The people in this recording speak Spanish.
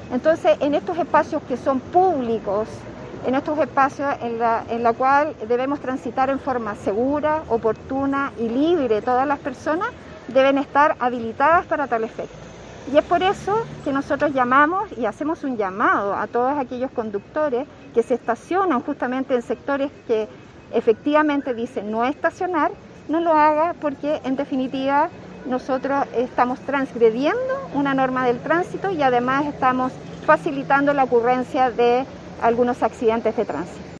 Entonces, en estos espacios que son públicos, en estos espacios en la cual debemos transitar en forma segura, oportuna y libre, todas las personas deben estar habilitadas para tal efecto. Y es por eso que nosotros llamamos y hacemos un llamado a todos aquellos conductores que se estacionan justamente en sectores que efectivamente dicen no estacionar, no lo haga porque en definitiva nosotros estamos transgrediendo una norma del tránsito y además estamos facilitando la ocurrencia de algunos accidentes de tránsito.